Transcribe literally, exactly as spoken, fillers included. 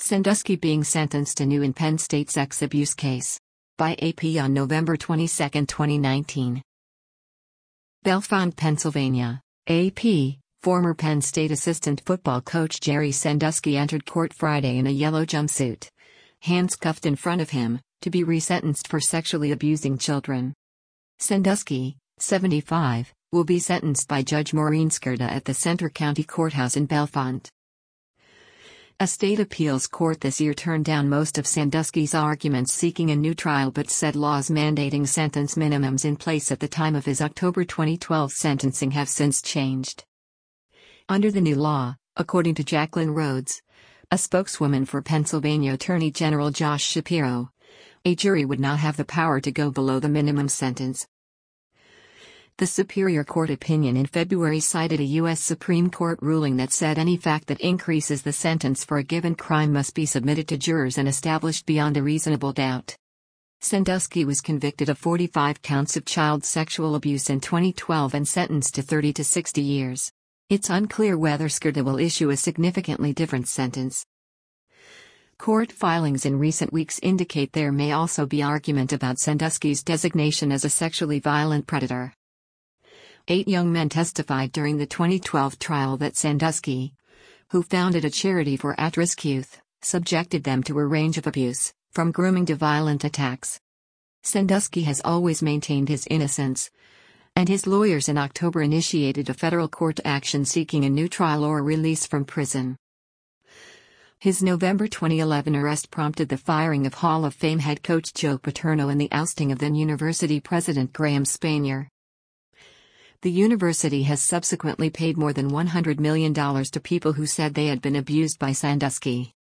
Sandusky being sentenced anew in Penn State sex abuse case. By A P on November twenty-second, twenty nineteen. Bellefonte, Pennsylvania. A P, former Penn State assistant football coach Jerry Sandusky entered court Friday in a yellow jumpsuit, hands cuffed in front of him, to be resentenced for sexually abusing children. Sandusky, seventy-five, will be sentenced by Judge Maureen Skrda at the Center County Courthouse in Bellefonte. A state appeals court this year turned down most of Sandusky's arguments seeking a new trial but said laws mandating sentence minimums in place at the time of his October twenty twelve sentencing have since changed. Under the new law, according to Jacqueline Rhodes, a spokeswoman for Pennsylvania Attorney General Josh Shapiro, a jury would not have the power to go below the minimum sentence. The Superior Court opinion in February cited a U S Supreme Court ruling that said any fact that increases the sentence for a given crime must be submitted to jurors and established beyond a reasonable doubt. Sandusky was convicted of forty-five counts of child sexual abuse in twenty twelve and sentenced to thirty to sixty years. It's unclear whether Skrda will issue a significantly different sentence. Court filings in recent weeks indicate there may also be argument about Sandusky's designation as a sexually violent predator. Eight young men testified during the twenty twelve trial that Sandusky, who founded a charity for at-risk youth, subjected them to a range of abuse, from grooming to violent attacks. Sandusky has always maintained his innocence, and his lawyers in October initiated a federal court action seeking a new trial or release from prison. His November twenty eleven arrest prompted the firing of Hall of Fame head coach Joe Paterno and the ousting of then university president Graham Spanier. The university has subsequently paid more than one hundred million dollars to people who said they had been abused by Sandusky.